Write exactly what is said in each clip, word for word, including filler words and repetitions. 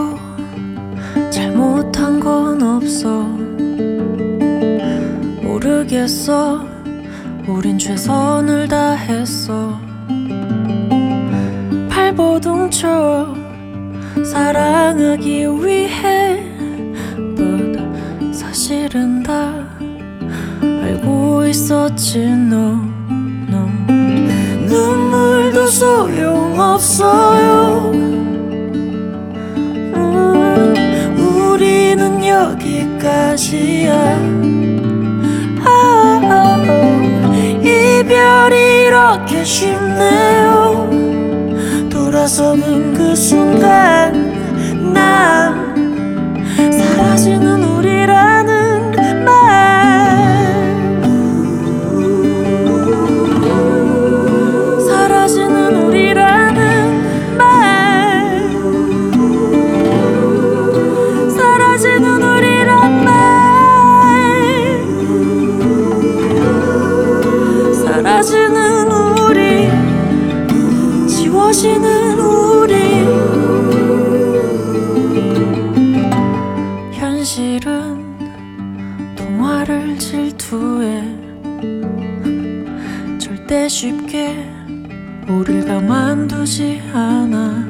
뭐 잘못한 건 없어. 모르겠어, 우린 최선을 다했어. 발버둥 쳐 사랑하기 위해, but 사실은 다 알고 있었지. 너, 너. 눈물도 소용없어요. 음, 우리는 여기까지야. 아, 아, 아. 이별이 이렇게 쉽네요. 돌아서는 그 순간 난 사라지는 우리라는 말, 사라지는 우리라는 말, 사라지는 우리란 말, 사라지는 우리, 지워지는 우리. 현실은 동화를 질투해 절대 쉽게 우릴 가만두지 않아.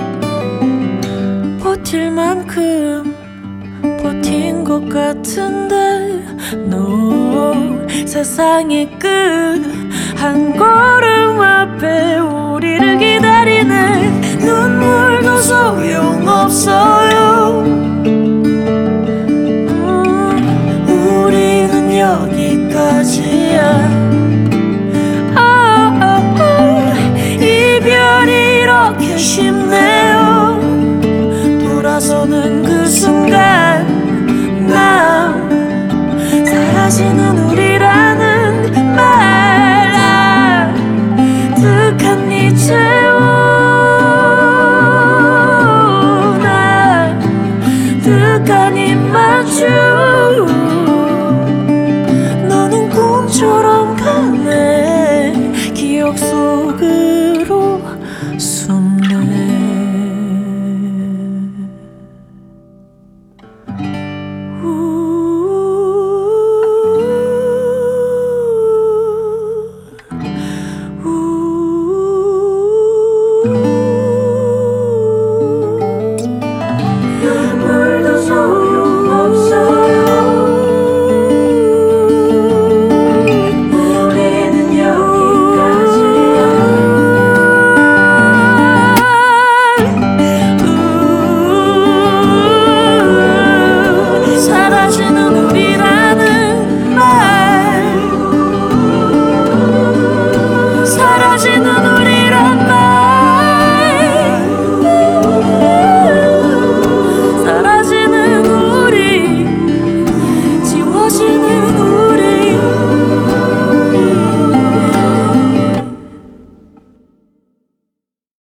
버틸 만큼 버틴 것 같은데, no, 세상의 끝 한 걸음 앞에 우리를 기다리네. 눈물도 소용없어요. 음, 우리는 여기까지야. 아, 아, 아. 이별이 이렇게 쉽네요. 돌아서는 그 순간 난 사라지는 우리라는 말. 가득한 네 채워나 가득한 입 맞추